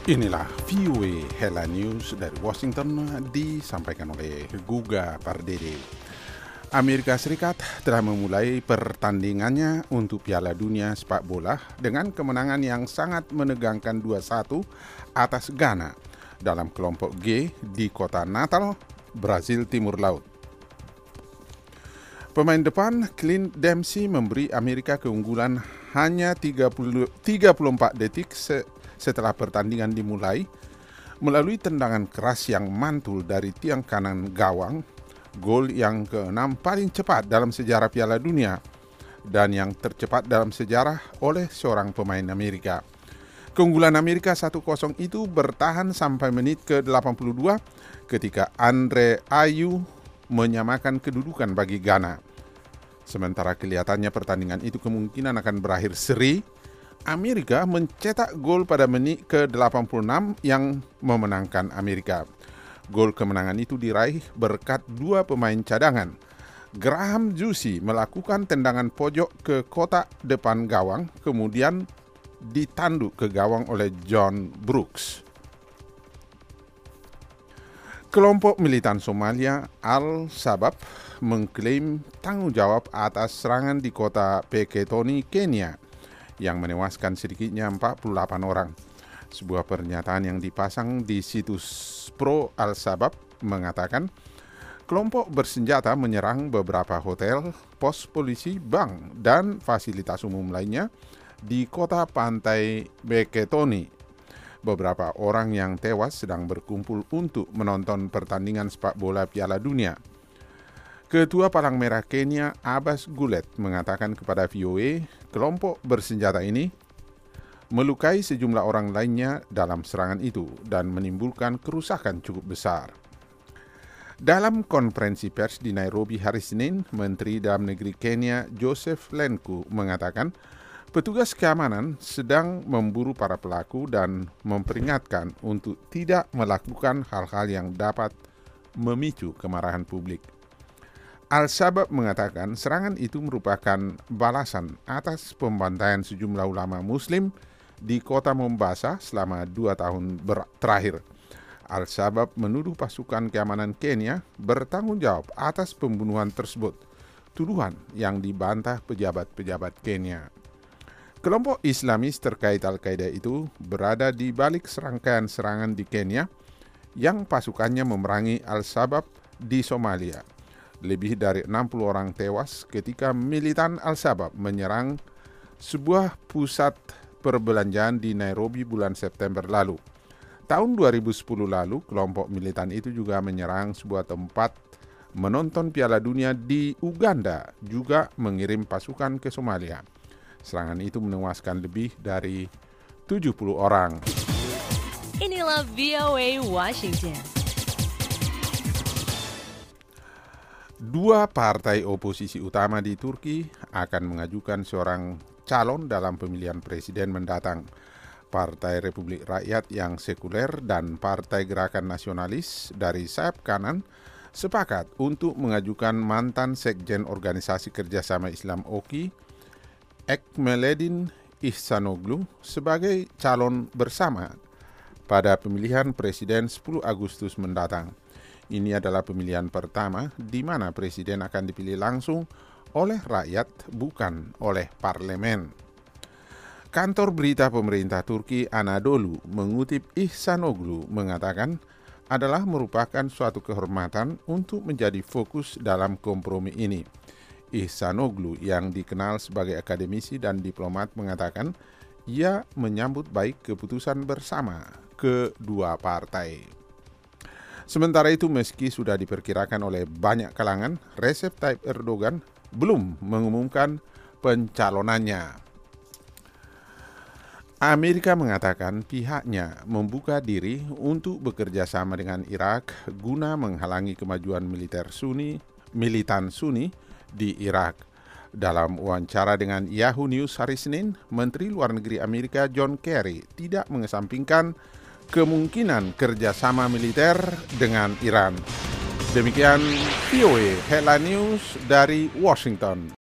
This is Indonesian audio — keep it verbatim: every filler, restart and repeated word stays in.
Inilah V O A Hela News dari Washington disampaikan oleh Guga Pardede. Amerika Serikat telah memulai pertandingannya untuk Piala Dunia Sepak Bola dengan kemenangan yang sangat menegangkan dua satu atas Ghana dalam kelompok G di kota Natal, Brazil Timur Laut. Pemain depan Clint Dempsey memberi Amerika keunggulan hanya tiga puluh, tiga puluh empat detik se- setelah pertandingan dimulai melalui tendangan keras yang mantul dari tiang kanan gawang, gol yang keenam paling cepat dalam sejarah Piala Dunia dan yang tercepat dalam sejarah oleh seorang pemain Amerika. Keunggulan Amerika satu kosong itu bertahan sampai menit ke delapan puluh dua ketika Andre Ayew menyamakan kedudukan bagi Ghana. Sementara kelihatannya pertandingan itu kemungkinan akan berakhir seri, Amerika mencetak gol pada menit ke delapan puluh enam yang memenangkan Amerika. Gol kemenangan itu diraih berkat dua pemain cadangan. Graham Zusi melakukan tendangan pojok ke kotak depan gawang, kemudian ditanduk ke gawang oleh John Brooks. Kelompok militan Somalia Al-Shabaab mengklaim tanggung jawab atas serangan di kota Peketoni, Kenya, yang menewaskan sedikitnya empat puluh delapan orang. Sebuah pernyataan yang dipasang di situs pro Al-Shabaab mengatakan kelompok bersenjata menyerang beberapa hotel, pos polisi, bank, dan fasilitas umum lainnya di kota pantai Peketoni. Beberapa orang yang tewas sedang berkumpul untuk menonton pertandingan sepak bola Piala Dunia. Ketua Palang Merah Kenya Abbas Gulet mengatakan kepada V O A, kelompok bersenjata ini melukai sejumlah orang lainnya dalam serangan itu dan menimbulkan kerusakan cukup besar. Dalam konferensi pers di Nairobi hari Senin, Menteri Dalam Negeri Kenya Joseph Lenku mengatakan petugas keamanan sedang memburu para pelaku dan memperingatkan untuk tidak melakukan hal-hal yang dapat memicu kemarahan publik. Al-Shabaab mengatakan serangan itu merupakan balasan atas pembantaian sejumlah ulama muslim di kota Mombasa selama dua tahun ber- terakhir. Al-Shabaab menuduh pasukan keamanan Kenya bertanggung jawab atas pembunuhan tersebut, tuduhan yang dibantah pejabat-pejabat Kenya. Kelompok Islamis terkait Al-Qaeda itu berada di balik serangkaian serangan di Kenya yang pasukannya memerangi Al-Shabaab di Somalia. Lebih dari enam puluh orang tewas ketika militan Al-Shabaab menyerang sebuah pusat perbelanjaan di Nairobi bulan September lalu. Tahun dua ribu sepuluh lalu, kelompok militan itu juga menyerang sebuah tempat menonton Piala Dunia di Uganda, juga mengirim pasukan ke Somalia. Serangan itu menewaskan lebih dari tujuh puluh orang. Inilah V O A Washington. Dua partai oposisi utama di Turki akan mengajukan seorang calon dalam pemilihan presiden mendatang. Partai Republik Rakyat yang sekuler dan Partai Gerakan Nasionalis dari sayap kanan sepakat untuk mengajukan mantan Sekjen Organisasi Kerjasama Islam O K I, Ekmeledin Ihsanoglu, sebagai calon bersama pada pemilihan presiden sepuluh Agustus mendatang. Ini adalah pemilihan pertama di mana presiden akan dipilih langsung oleh rakyat, bukan oleh parlemen. Kantor berita pemerintah Turki Anadolu mengutip Ihsanoglu mengatakan adalah merupakan suatu kehormatan untuk menjadi fokus dalam kompromi ini. Ihsanoglu yang dikenal sebagai akademisi dan diplomat mengatakan ia menyambut baik keputusan bersama kedua partai. Sementara itu, meski sudah diperkirakan oleh banyak kalangan, Recep Tayyip Erdogan belum mengumumkan pencalonannya. Amerika mengatakan pihaknya membuka diri untuk bekerja sama dengan Irak guna menghalangi kemajuan militer Sunni, militan Sunni di Irak. Dalam wawancara dengan Yahoo News hari Senin, Menteri Luar Negeri Amerika John Kerry tidak mengesampingkan kemungkinan kerjasama militer dengan Iran. Demikian V O A Hela News dari Washington.